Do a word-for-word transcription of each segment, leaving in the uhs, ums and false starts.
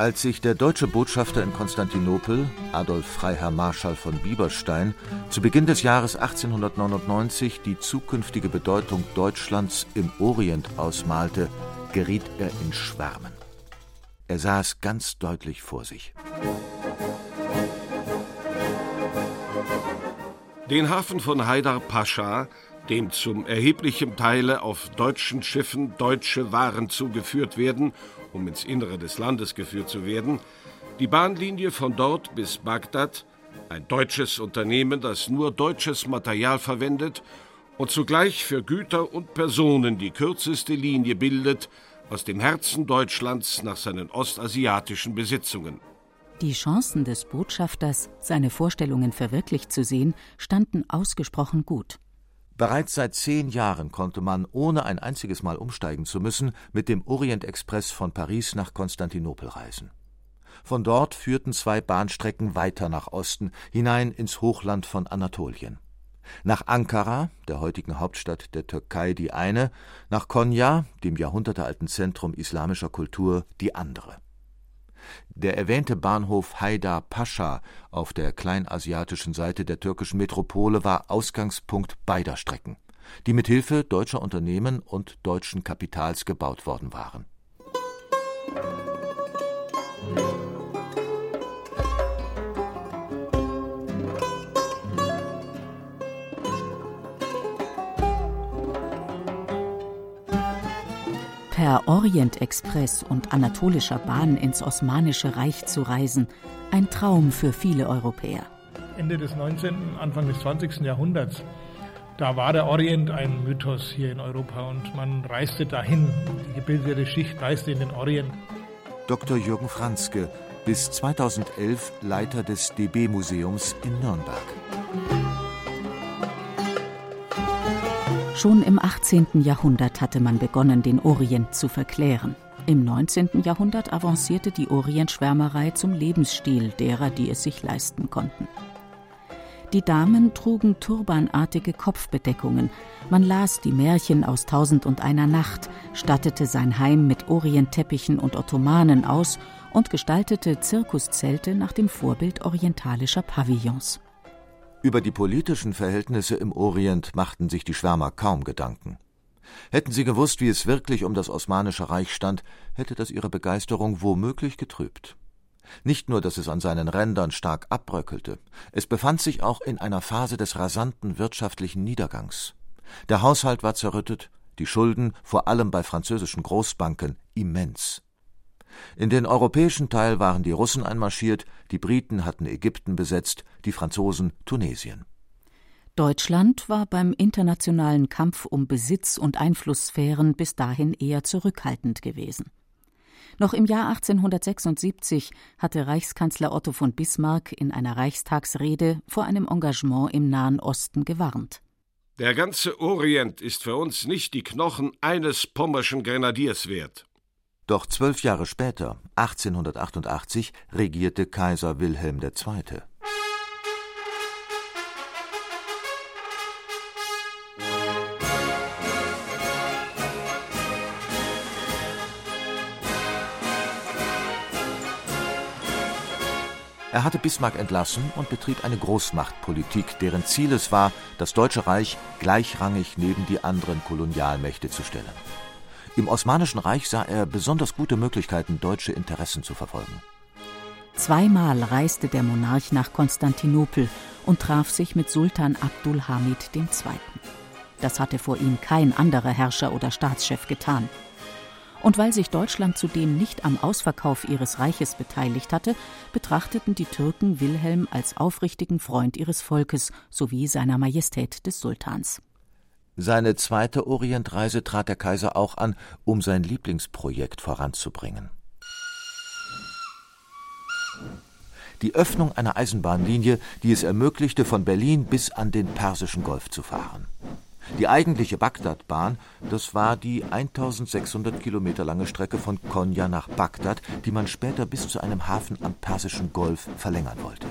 Als sich der deutsche Botschafter in Konstantinopel, Adolf Freiherr Marschall von Bieberstein, zu Beginn des Jahres achtzehnhundertneunundneunzig die zukünftige Bedeutung Deutschlands im Orient ausmalte, geriet er in Schwärmen. Er sah es ganz deutlich vor sich. Den Hafen von Haidar Pascha, dem zum erheblichen Teile auf deutschen Schiffen deutsche Waren zugeführt werden, um ins Innere des Landes geführt zu werden, die Bahnlinie von dort bis Bagdad, ein deutsches Unternehmen, das nur deutsches Material verwendet und zugleich für Güter und Personen die kürzeste Linie bildet, aus dem Herzen Deutschlands nach seinen ostasiatischen Besitzungen. Die Chancen des Botschafters, seine Vorstellungen verwirklicht zu sehen, standen ausgesprochen gut. Bereits seit zehn Jahren konnte man, ohne ein einziges Mal umsteigen zu müssen, mit dem Orient-Express von Paris nach Konstantinopel reisen. Von dort führten zwei Bahnstrecken weiter nach Osten, hinein ins Hochland von Anatolien. Nach Ankara, der heutigen Hauptstadt der Türkei, die eine, nach Konya, dem jahrhundertealten Zentrum islamischer Kultur, die andere. Der erwähnte Bahnhof Haidar Pascha auf der kleinasiatischen Seite der türkischen Metropole war Ausgangspunkt beider Strecken, die mit Hilfe deutscher Unternehmen und deutschen Kapitals gebaut worden waren. Per Orient-Express und anatolischer Bahn ins Osmanische Reich zu reisen, ein Traum für viele Europäer. Ende des neunzehnten., Anfang des zwanzigsten. Jahrhunderts, da war der Orient ein Mythos hier in Europa und man reiste dahin. Die gebildete Schicht reiste in den Orient. Doktor Jürgen Franzke, bis zweitausendelf Leiter des D B-Museums in Nürnberg. Schon im achtzehnten. Jahrhundert hatte man begonnen, den Orient zu verklären. Im neunzehnten. Jahrhundert avancierte die Orientschwärmerei zum Lebensstil derer, die es sich leisten konnten. Die Damen trugen turbanartige Kopfbedeckungen. Man las die Märchen aus Tausend und einer Nacht, stattete sein Heim mit Orientteppichen und Ottomanen aus und gestaltete Zirkuszelte nach dem Vorbild orientalischer Pavillons. Über die politischen Verhältnisse im Orient machten sich die Schwärmer kaum Gedanken. Hätten sie gewusst, wie es wirklich um das Osmanische Reich stand, hätte das ihre Begeisterung womöglich getrübt. Nicht nur, dass es an seinen Rändern stark abbröckelte, es befand sich auch in einer Phase des rasanten wirtschaftlichen Niedergangs. Der Haushalt war zerrüttet, die Schulden, vor allem bei französischen Großbanken, immens. In den europäischen Teil waren die Russen einmarschiert, die Briten hatten Ägypten besetzt, die Franzosen Tunesien. Deutschland war beim internationalen Kampf um Besitz und Einflusssphären bis dahin eher zurückhaltend gewesen. Noch im Jahr achtzehnhundertsechsundsiebzig hatte Reichskanzler Otto von Bismarck in einer Reichstagsrede vor einem Engagement im Nahen Osten gewarnt. Der ganze Orient ist für uns nicht die Knochen eines pommerschen Grenadiers wert. Doch zwölf Jahre später, achtzehnhundertachtundachtzig, regierte Kaiser Wilhelm der Zweite. Er hatte Bismarck entlassen und betrieb eine Großmachtpolitik, deren Ziel es war, das Deutsche Reich gleichrangig neben die anderen Kolonialmächte zu stellen. Im Osmanischen Reich sah er besonders gute Möglichkeiten, deutsche Interessen zu verfolgen. Zweimal reiste der Monarch nach Konstantinopel und traf sich mit Sultan Abdul Hamid der Zweite. Das hatte vor ihm kein anderer Herrscher oder Staatschef getan. Und weil sich Deutschland zudem nicht am Ausverkauf ihres Reiches beteiligt hatte, betrachteten die Türken Wilhelm als aufrichtigen Freund ihres Volkes sowie seiner Majestät des Sultans. Seine zweite Orientreise trat der Kaiser auch an, um sein Lieblingsprojekt voranzubringen. Die Öffnung einer Eisenbahnlinie, die es ermöglichte, von Berlin bis an den Persischen Golf zu fahren. Die eigentliche Bagdadbahn, das war die eintausendsechshundert Kilometer lange Strecke von Konya nach Bagdad, die man später bis zu einem Hafen am Persischen Golf verlängern wollte.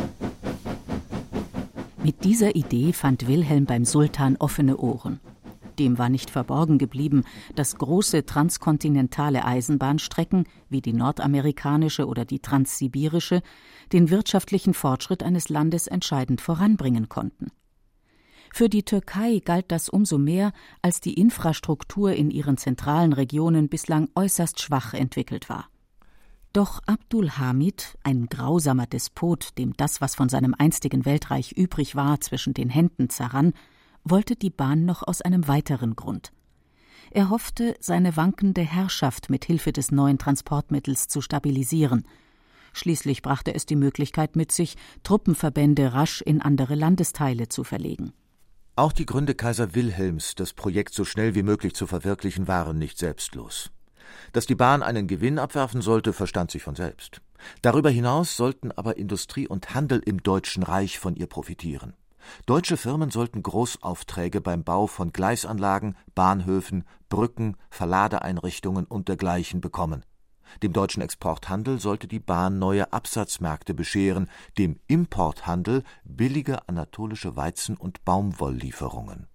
Mit dieser Idee fand Wilhelm beim Sultan offene Ohren. Dem war nicht verborgen geblieben, dass große transkontinentale Eisenbahnstrecken wie die nordamerikanische oder die transsibirische den wirtschaftlichen Fortschritt eines Landes entscheidend voranbringen konnten. Für die Türkei galt das umso mehr, als die Infrastruktur in ihren zentralen Regionen bislang äußerst schwach entwickelt war. Doch Abdulhamid, ein grausamer Despot, dem das, was von seinem einstigen Weltreich übrig war, zwischen den Händen zerrann, wollte die Bahn noch aus einem weiteren Grund. Er hoffte, seine wankende Herrschaft mit Hilfe des neuen Transportmittels zu stabilisieren. Schließlich brachte es die Möglichkeit mit sich, Truppenverbände rasch in andere Landesteile zu verlegen. Auch die Gründe Kaiser Wilhelms, das Projekt so schnell wie möglich zu verwirklichen, waren nicht selbstlos. Dass die Bahn einen Gewinn abwerfen sollte, verstand sich von selbst. Darüber hinaus sollten aber Industrie und Handel im Deutschen Reich von ihr profitieren. Deutsche Firmen sollten Großaufträge beim Bau von Gleisanlagen, Bahnhöfen, Brücken, Verladeeinrichtungen und dergleichen bekommen. Dem deutschen Exporthandel sollte die Bahn neue Absatzmärkte bescheren, dem Importhandel billige anatolische Weizen- und Baumwolllieferungen.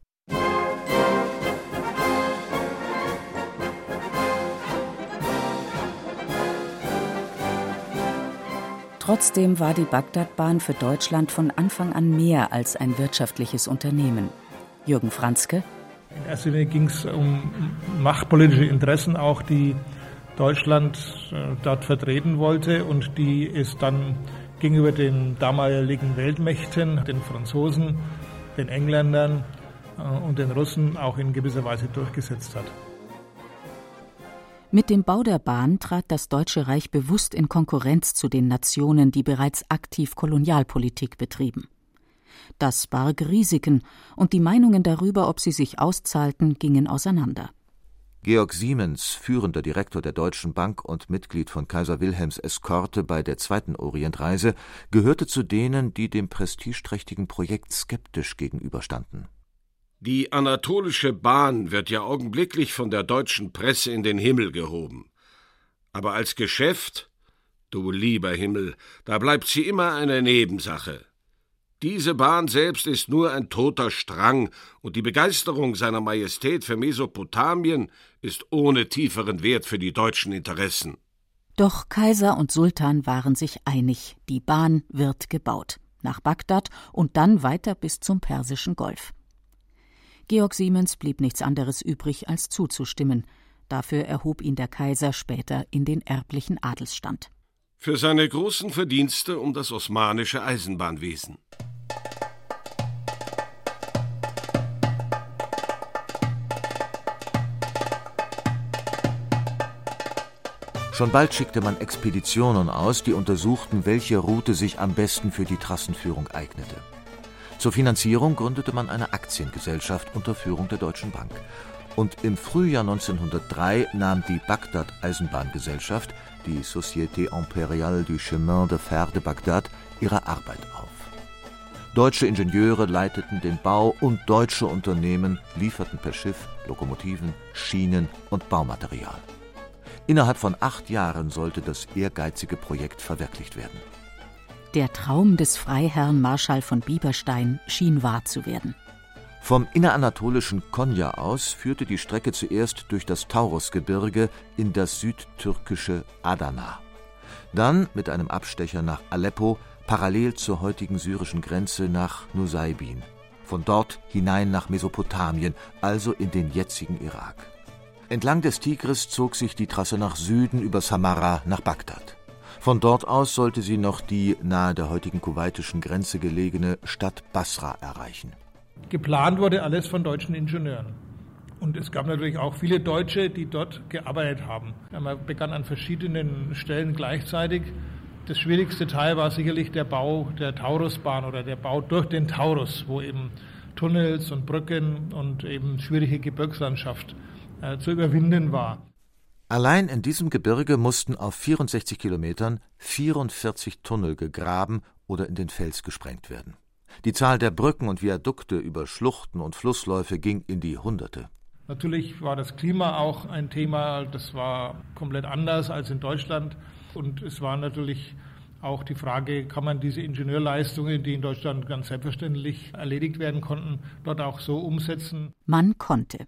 Trotzdem war die Bagdadbahn für Deutschland von Anfang an mehr als ein wirtschaftliches Unternehmen. Jürgen Franzke: In erster Linie ging es um machtpolitische Interessen, auch die Deutschland äh, dort vertreten wollte und die es dann gegenüber den damaligen Weltmächten, den Franzosen, den Engländern äh, und den Russen auch in gewisser Weise durchgesetzt hat. Mit dem Bau der Bahn trat das Deutsche Reich bewusst in Konkurrenz zu den Nationen, die bereits aktiv Kolonialpolitik betrieben. Das barg Risiken, und die Meinungen darüber, ob sie sich auszahlten, gingen auseinander. Georg Siemens, führender Direktor der Deutschen Bank und Mitglied von Kaiser Wilhelms Eskorte bei der zweiten Orientreise, gehörte zu denen, die dem prestigeträchtigen Projekt skeptisch gegenüberstanden. Die Anatolische Bahn wird ja augenblicklich von der deutschen Presse in den Himmel gehoben. Aber als Geschäft, du lieber Himmel, da bleibt sie immer eine Nebensache. Diese Bahn selbst ist nur ein toter Strang, und die Begeisterung seiner Majestät für Mesopotamien ist ohne tieferen Wert für die deutschen Interessen. Doch Kaiser und Sultan waren sich einig, die Bahn wird gebaut, nach Bagdad und dann weiter bis zum Persischen Golf. Georg Siemens blieb nichts anderes übrig, als zuzustimmen. Dafür erhob ihn der Kaiser später in den erblichen Adelsstand. Für seine großen Verdienste um das osmanische Eisenbahnwesen. Schon bald schickte man Expeditionen aus, die untersuchten, welche Route sich am besten für die Trassenführung eignete. Zur Finanzierung gründete man eine Aktiengesellschaft unter Führung der Deutschen Bank. Und im Frühjahr neunzehnhundertdrei nahm die Bagdad-Eisenbahngesellschaft, die Société Impériale du Chemin de Fer de Bagdad, ihre Arbeit auf. Deutsche Ingenieure leiteten den Bau und deutsche Unternehmen lieferten per Schiff Lokomotiven, Schienen und Baumaterial. Innerhalb von acht Jahren sollte das ehrgeizige Projekt verwirklicht werden. Der Traum des Freiherrn Marschall von Bieberstein schien wahr zu werden. Vom inneranatolischen Konya aus führte die Strecke zuerst durch das Taurusgebirge in das südtürkische Adana. Dann mit einem Abstecher nach Aleppo, parallel zur heutigen syrischen Grenze nach Nusaybin. Von dort hinein nach Mesopotamien, also in den jetzigen Irak. Entlang des Tigris zog sich die Trasse nach Süden über Samarra nach Bagdad. Von dort aus sollte sie noch die nahe der heutigen kuwaitischen Grenze gelegene Stadt Basra erreichen. Geplant wurde alles von deutschen Ingenieuren. Und es gab natürlich auch viele Deutsche, die dort gearbeitet haben. Man begann an verschiedenen Stellen gleichzeitig. Das schwierigste Teil war sicherlich der Bau der Taurusbahn oder der Bau durch den Taurus, wo eben Tunnels und Brücken und eben schwierige Gebirgslandschaft äh, zu überwinden war. Allein in diesem Gebirge mussten auf vierundsechzig Kilometern vierundvierzig Tunnel gegraben oder in den Fels gesprengt werden. Die Zahl der Brücken und Viadukte über Schluchten und Flussläufe ging in die Hunderte. Natürlich war das Klima auch ein Thema, das war komplett anders als in Deutschland. Und es war natürlich Auch die Frage, kann man diese Ingenieurleistungen, die in Deutschland ganz selbstverständlich erledigt werden konnten, dort auch so umsetzen? Man konnte.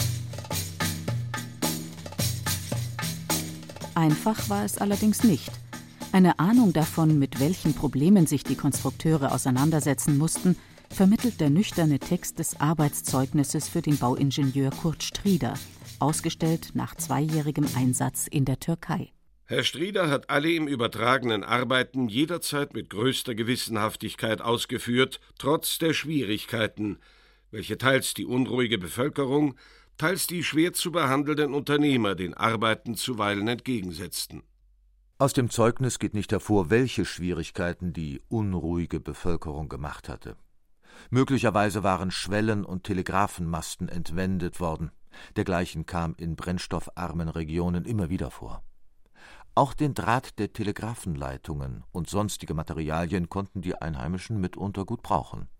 Einfach war es allerdings nicht. Eine Ahnung davon, mit welchen Problemen sich die Konstrukteure auseinandersetzen mussten, vermittelt der nüchterne Text des Arbeitszeugnisses für den Bauingenieur Kurt Strieder, ausgestellt nach zweijährigem Einsatz in der Türkei. Herr Strieder hat alle ihm übertragenen Arbeiten jederzeit mit größter Gewissenhaftigkeit ausgeführt, trotz der Schwierigkeiten, welche teils die unruhige Bevölkerung, teils die schwer zu behandelnden Unternehmer den Arbeiten zuweilen entgegensetzten. Aus dem Zeugnis geht nicht hervor, welche Schwierigkeiten die unruhige Bevölkerung gemacht hatte. Möglicherweise waren Schwellen und Telegrafenmasten entwendet worden. Dergleichen kam in brennstoffarmen Regionen immer wieder vor. Auch den Draht der Telegrafenleitungen und sonstige Materialien konnten die Einheimischen mitunter gut brauchen.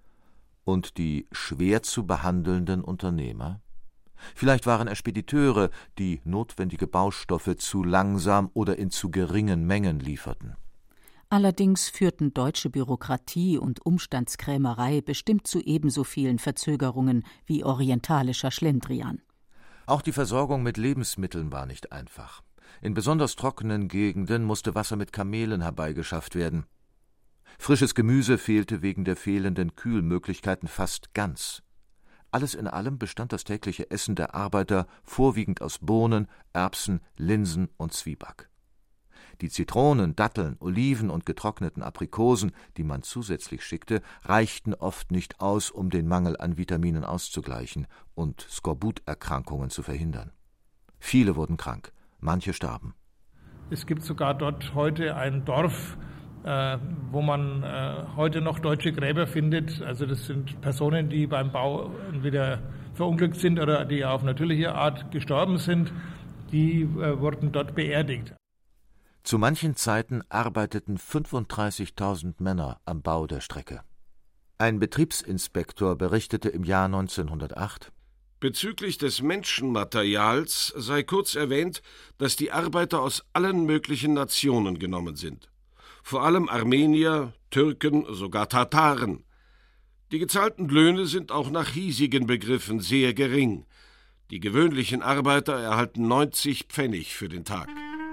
Und die schwer zu behandelnden Unternehmer? Vielleicht waren es Spediteure, die notwendige Baustoffe zu langsam oder in zu geringen Mengen lieferten. Allerdings führten deutsche Bürokratie und Umstandskrämerei bestimmt zu ebenso vielen Verzögerungen wie orientalischer Schlendrian. Auch die Versorgung mit Lebensmitteln war nicht einfach. In besonders trockenen Gegenden musste Wasser mit Kamelen herbeigeschafft werden. Frisches Gemüse fehlte wegen der fehlenden Kühlmöglichkeiten fast ganz. Alles in allem bestand das tägliche Essen der Arbeiter vorwiegend aus Bohnen, Erbsen, Linsen und Zwieback. Die Zitronen, Datteln, Oliven und getrockneten Aprikosen, die man zusätzlich schickte, reichten oft nicht aus, um den Mangel an Vitaminen auszugleichen und Skorbuterkrankungen zu verhindern. Viele wurden krank. Manche starben. Es gibt sogar dort heute ein Dorf, äh, wo man äh, heute noch deutsche Gräber findet. Also das sind Personen, die beim Bau entweder verunglückt sind oder die auf natürliche Art gestorben sind. Die äh, wurden dort beerdigt. Zu manchen Zeiten arbeiteten fünfunddreißigtausend Männer am Bau der Strecke. Ein Betriebsinspektor berichtete im Jahr neunzehnhundertacht: Bezüglich des Menschenmaterials sei kurz erwähnt, dass die Arbeiter aus allen möglichen Nationen genommen sind. Vor allem Armenier, Türken, sogar Tataren. Die gezahlten Löhne sind auch nach hiesigen Begriffen sehr gering. Die gewöhnlichen Arbeiter erhalten neunzig Pfennig für den Tag.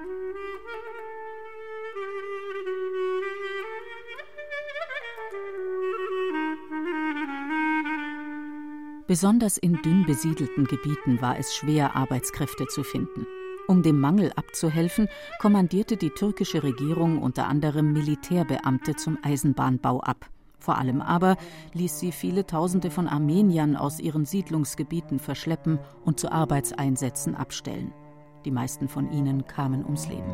Besonders in dünn besiedelten Gebieten war es schwer, Arbeitskräfte zu finden. Um dem Mangel abzuhelfen, kommandierte die türkische Regierung unter anderem Militärbeamte zum Eisenbahnbau ab. Vor allem aber ließ sie viele Tausende von Armeniern aus ihren Siedlungsgebieten verschleppen und zu Arbeitseinsätzen abstellen. Die meisten von ihnen kamen ums Leben.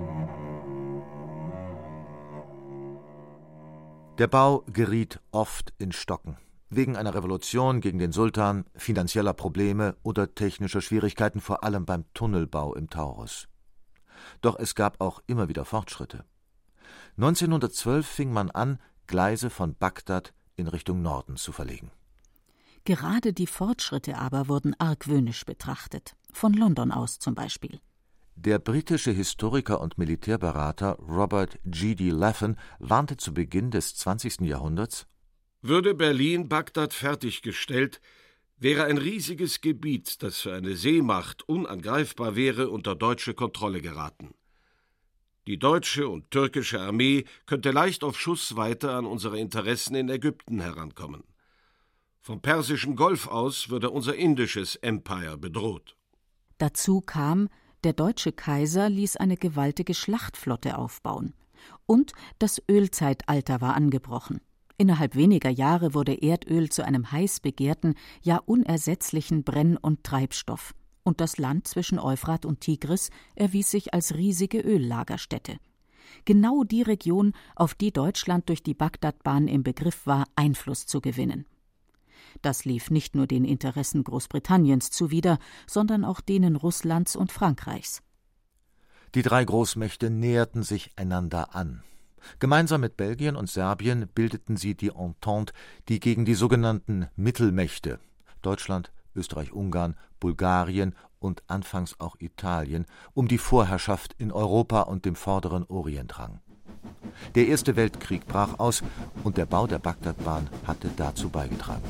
Der Bau geriet oft in Stocken. Wegen einer Revolution gegen den Sultan, finanzieller Probleme oder technischer Schwierigkeiten, vor allem beim Tunnelbau im Taurus. Doch es gab auch immer wieder Fortschritte. neunzehnhundertzwölf fing man an, Gleise von Bagdad in Richtung Norden zu verlegen. Gerade die Fortschritte aber wurden argwöhnisch betrachtet, von London aus zum Beispiel. Der britische Historiker und Militärberater Robert G D Laffan warnte zu Beginn des zwanzigsten Jahrhunderts: Würde Berlin Bagdad fertiggestellt, wäre ein riesiges Gebiet, das für eine Seemacht unangreifbar wäre, unter deutsche Kontrolle geraten. Die deutsche und türkische Armee könnte leicht auf Schussweite an unsere Interessen in Ägypten herankommen. Vom Persischen Golf aus würde unser indisches Empire bedroht. Dazu kam, der deutsche Kaiser ließ eine gewaltige Schlachtflotte aufbauen. Und das Ölzeitalter war angebrochen. Innerhalb weniger Jahre wurde Erdöl zu einem heiß begehrten, ja unersetzlichen Brenn- und Treibstoff. Und das Land zwischen Euphrat und Tigris erwies sich als riesige Öllagerstätte. Genau die Region, auf die Deutschland durch die Bagdadbahn im Begriff war, Einfluss zu gewinnen. Das lief nicht nur den Interessen Großbritanniens zuwider, sondern auch denen Russlands und Frankreichs. Die drei Großmächte näherten sich einander an. Gemeinsam mit Belgien und Serbien bildeten sie die Entente, die gegen die sogenannten Mittelmächte Deutschland, Österreich-Ungarn, Bulgarien und anfangs auch Italien um die Vorherrschaft in Europa und dem vorderen Orient rang. Der Erste Weltkrieg brach aus und der Bau der Bagdadbahn hatte dazu beigetragen.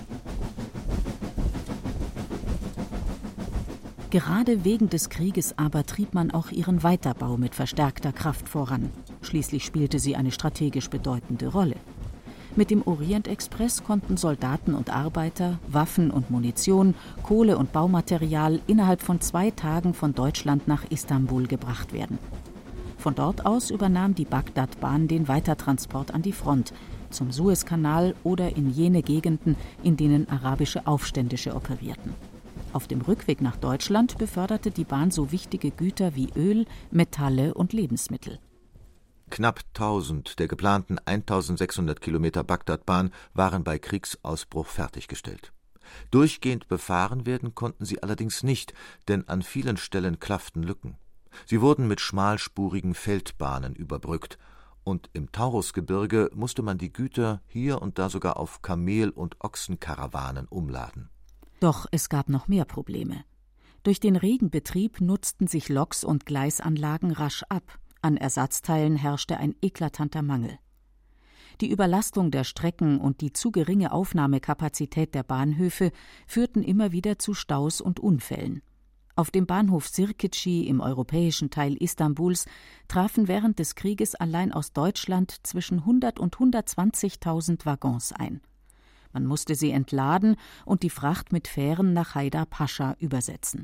Gerade wegen des Krieges aber trieb man auch ihren Weiterbau mit verstärkter Kraft voran. Schließlich spielte sie eine strategisch bedeutende Rolle. Mit dem Orientexpress konnten Soldaten und Arbeiter, Waffen und Munition, Kohle und Baumaterial innerhalb von zwei Tagen von Deutschland nach Istanbul gebracht werden. Von dort aus übernahm die Bagdadbahn den Weitertransport an die Front, zum Suezkanal oder in jene Gegenden, in denen arabische Aufständische operierten. Auf dem Rückweg nach Deutschland beförderte die Bahn so wichtige Güter wie Öl, Metalle und Lebensmittel. Knapp tausend der geplanten eintausendsechshundert Kilometer Bagdadbahn waren bei Kriegsausbruch fertiggestellt. Durchgehend befahren werden konnten sie allerdings nicht, denn an vielen Stellen klafften Lücken. Sie wurden mit schmalspurigen Feldbahnen überbrückt, und im Taurusgebirge musste man die Güter hier und da sogar auf Kamel- und Ochsenkarawanen umladen. Doch es gab noch mehr Probleme. Durch den regen Betrieb nutzten sich Loks und Gleisanlagen rasch ab. An Ersatzteilen herrschte ein eklatanter Mangel. Die Überlastung der Strecken und die zu geringe Aufnahmekapazität der Bahnhöfe führten immer wieder zu Staus und Unfällen. Auf dem Bahnhof Sirkeci im europäischen Teil Istanbuls trafen während des Krieges allein aus Deutschland zwischen hundert und hundertzwanzigtausend Waggons ein. Man musste sie entladen und die Fracht mit Fähren nach Haydar Pascha übersetzen.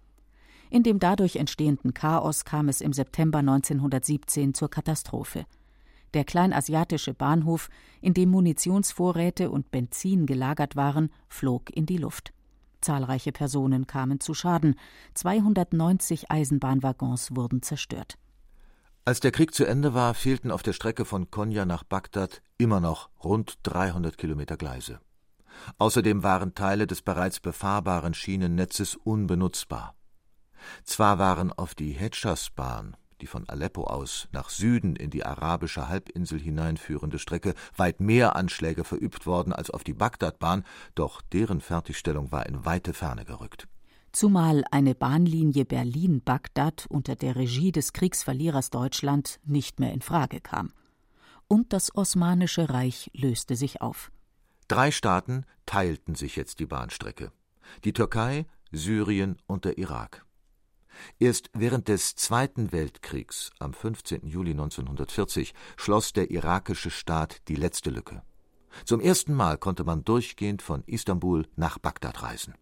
In dem dadurch entstehenden Chaos kam es im September neunzehnhundertsiebzehn zur Katastrophe. Der kleinasiatische Bahnhof, in dem Munitionsvorräte und Benzin gelagert waren, flog in die Luft. Zahlreiche Personen kamen zu Schaden. zweihundertneunzig Eisenbahnwaggons wurden zerstört. Als der Krieg zu Ende war, fehlten auf der Strecke von Konya nach Bagdad immer noch rund dreihundert Kilometer Gleise. Außerdem waren Teile des bereits befahrbaren Schienennetzes unbenutzbar. Zwar waren auf die Hedschasbahn, die von Aleppo aus nach Süden in die arabische Halbinsel hineinführende Strecke, weit mehr Anschläge verübt worden als auf die Bagdadbahn, doch deren Fertigstellung war in weite Ferne gerückt. Zumal eine Bahnlinie Berlin-Bagdad unter der Regie des Kriegsverlierers Deutschland nicht mehr in Frage kam. Und das Osmanische Reich löste sich auf. Drei Staaten teilten sich jetzt die Bahnstrecke: die Türkei, Syrien und der Irak. Erst während des Zweiten Weltkriegs, am fünfzehnten Juli neunzehnhundertvierzig, schloss der irakische Staat die letzte Lücke. Zum ersten Mal konnte man durchgehend von Istanbul nach Bagdad reisen.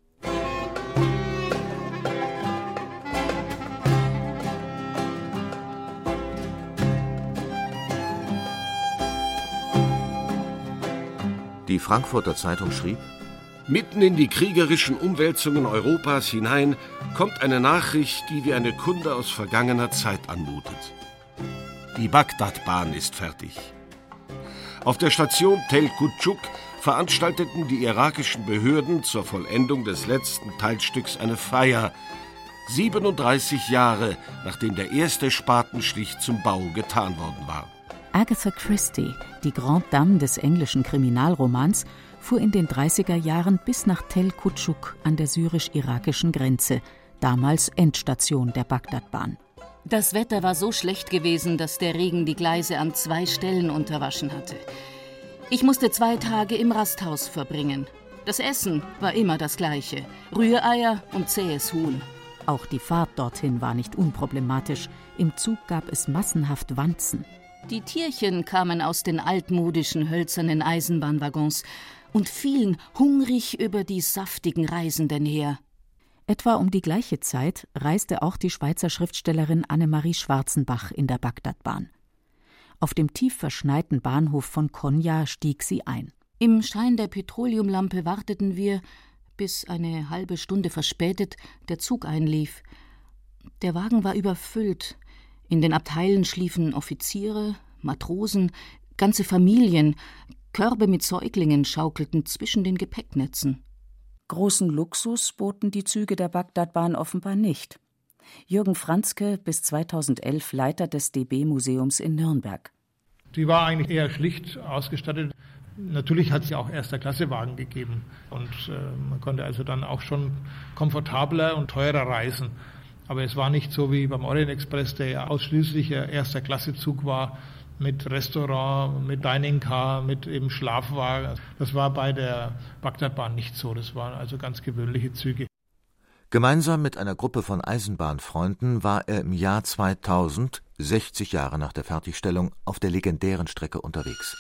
Die Frankfurter Zeitung schrieb: Mitten in die kriegerischen Umwälzungen Europas hinein kommt eine Nachricht, die wie eine Kunde aus vergangener Zeit anmutet. Die Bagdadbahn ist fertig. Auf der Station Tel Kutschuk veranstalteten die irakischen Behörden zur Vollendung des letzten Teilstücks eine Feier, siebenunddreißig Jahre nachdem der erste Spatenstich zum Bau getan worden war. Agatha Christie, die Grande Dame des englischen Kriminalromans, fuhr in den dreißiger Jahren bis nach Tel Kutschuk an der syrisch-irakischen Grenze, damals Endstation der Bagdadbahn. Das Wetter war so schlecht gewesen, dass der Regen die Gleise an zwei Stellen unterwaschen hatte. Ich musste zwei Tage im Rasthaus verbringen. Das Essen war immer das gleiche: Rühreier und zähes Huhn. Auch die Fahrt dorthin war nicht unproblematisch. Im Zug gab es massenhaft Wanzen. Die Tierchen kamen aus den altmodischen hölzernen Eisenbahnwaggons und fielen hungrig über die saftigen Reisenden her. Etwa um die gleiche Zeit reiste auch die Schweizer Schriftstellerin Annemarie Schwarzenbach in der Bagdadbahn. Auf dem tief verschneiten Bahnhof von Konya stieg sie ein. Im Schein der Petroleumlampe warteten wir, bis eine halbe Stunde verspätet der Zug einlief. Der Wagen war überfüllt. In den Abteilen schliefen Offiziere, Matrosen, ganze Familien. Körbe mit Säuglingen schaukelten zwischen den Gepäcknetzen. Großen Luxus boten die Züge der Bagdadbahn offenbar nicht. Jürgen Franzke, bis zweitausendelf Leiter des D B-Museums in Nürnberg. Die war eigentlich eher schlicht ausgestattet. Natürlich hat es ja auch Erster-Klasse-Wagen gegeben. Und äh, man konnte also dann auch schon komfortabler und teurer reisen. Aber es war nicht so wie beim Orient Express, der ja ausschließlich ein Erster-Klasse-Zug war, mit Restaurant, mit Dining Car, mit eben Schlafwagen. Das war bei der Bagdadbahn nicht so. Das waren also ganz gewöhnliche Züge. Gemeinsam mit einer Gruppe von Eisenbahnfreunden war er im Jahr zweitausend, sechzig Jahre nach der Fertigstellung, auf der legendären Strecke unterwegs.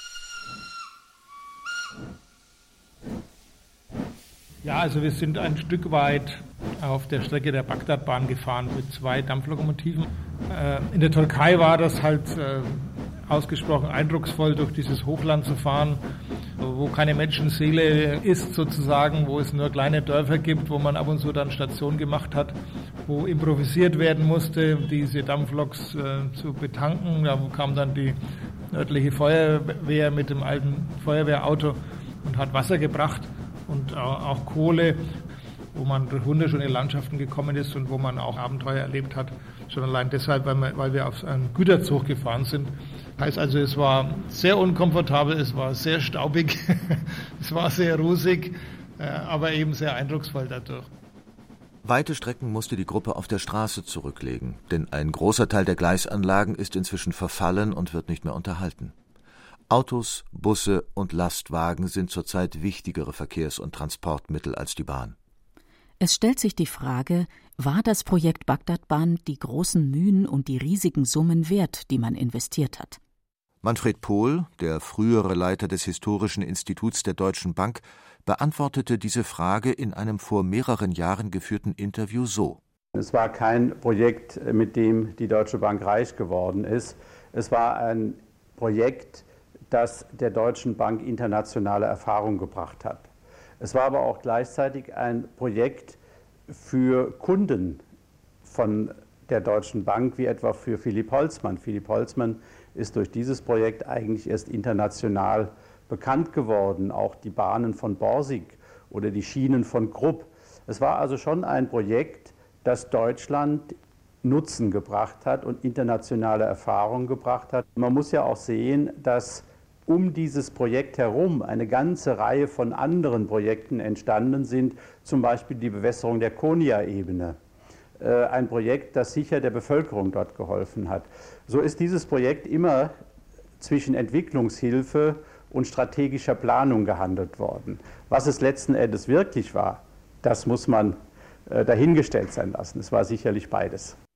Ja, also wir sind ein Stück weit auf der Strecke der Bagdadbahn gefahren mit zwei Dampflokomotiven. In der Türkei war das halt ausgesprochen eindrucksvoll, durch dieses Hochland zu fahren, wo keine Menschenseele ist sozusagen, wo es nur kleine Dörfer gibt, wo man ab und zu dann Station gemacht hat, wo improvisiert werden musste, diese Dampfloks äh, zu betanken. Da kam dann die örtliche Feuerwehr mit dem alten Feuerwehrauto und hat Wasser gebracht und auch Kohle, wo man durch wunderschöne Landschaften gekommen ist und wo man auch Abenteuer erlebt hat. Schon allein deshalb, weil wir, weil wir auf einen Güterzug gefahren sind. Heißt also, es war sehr unkomfortabel, es war sehr staubig, es war sehr rußig, aber eben sehr eindrucksvoll dadurch. Weite Strecken musste die Gruppe auf der Straße zurücklegen, denn ein großer Teil der Gleisanlagen ist inzwischen verfallen und wird nicht mehr unterhalten. Autos, Busse und Lastwagen sind zurzeit wichtigere Verkehrs- und Transportmittel als die Bahn. Es stellt sich die Frage, war das Projekt Bagdadbahn die großen Mühen und die riesigen Summen wert, die man investiert hat? Manfred Pohl, der frühere Leiter des Historischen Instituts der Deutschen Bank, beantwortete diese Frage in einem vor mehreren Jahren geführten Interview so: Es war kein Projekt, mit dem die Deutsche Bank reich geworden ist. Es war ein Projekt, das der Deutschen Bank internationale Erfahrung gebracht hat. Es war aber auch gleichzeitig ein Projekt für Kunden von der Deutschen Bank, wie etwa für Philipp Holzmann. Philipp Holzmann ist durch dieses Projekt eigentlich erst international bekannt geworden, auch die Bahnen von Borsig oder die Schienen von Krupp. Es war also schon ein Projekt, das Deutschland Nutzen gebracht hat und internationale Erfahrung gebracht hat. Man muss ja auch sehen, dass um dieses Projekt herum eine ganze Reihe von anderen Projekten entstanden sind, zum Beispiel die Bewässerung der Konya-Ebene. Ein Projekt, das sicher der Bevölkerung dort geholfen hat. So ist dieses Projekt immer zwischen Entwicklungshilfe und strategischer Planung gehandelt worden. Was es letzten Endes wirklich war, das muss man dahingestellt sein lassen. Es war sicherlich beides.